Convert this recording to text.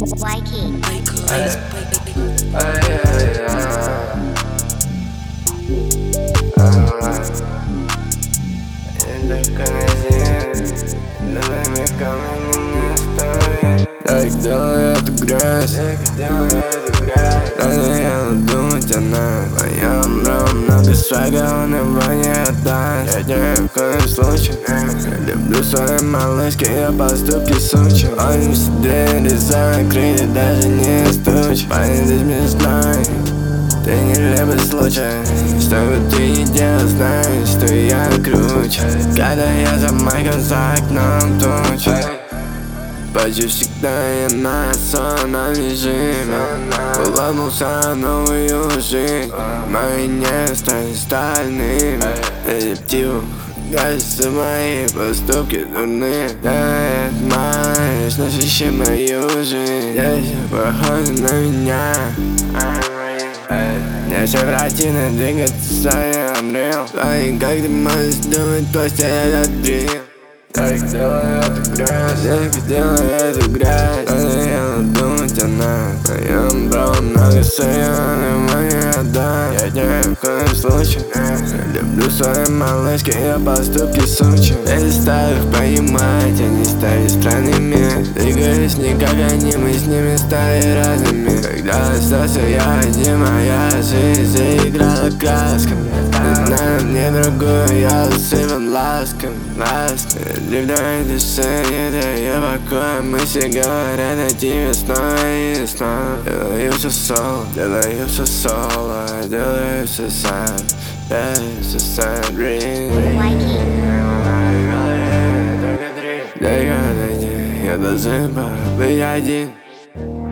Waikiki. Так делай эту грязь, надо я думать она. Моем ром много свага, он его не отдаст. Я ни в коем случае люблю свои малышки, я поступки сучу. Он все двери закрыты, даже не стучит. Парень, ты смешной, ты не любишь случай, чтобы ты не делал, знаешь, что я круче. Когда я за майком, за окном туча, почти всегда я на сонном режиме. Улыбнулся новую жизнь, мои не стали стальными. Репетиву, кажется, мои поступки дурные. Я отмаешь, насыщи мою жизнь. Если похоже на меня, мне все противно двигаться, я умрел. И как ты можешь думать, после этот дрил? Так делай эту грязь, так делай эту грязь. Надо я думать она. Моем бро много своего, но не отдам. Я ни в коем случае люблю свои малышки, я поступки сучу. Перестав понимать, они стали странными. Двигаюсь не как они, мы с ними стали разными. Когда остался я один, моя жизнь заиграла красками. Не знаю, мне другую, я усыпан ласками. Live на душе, не даю покоя. Мысли говорят о тебе снова и снова. Делаю все соло, делаю все соло. Делаю все сам, делаю все сам. Waikiki. Я должен быть один.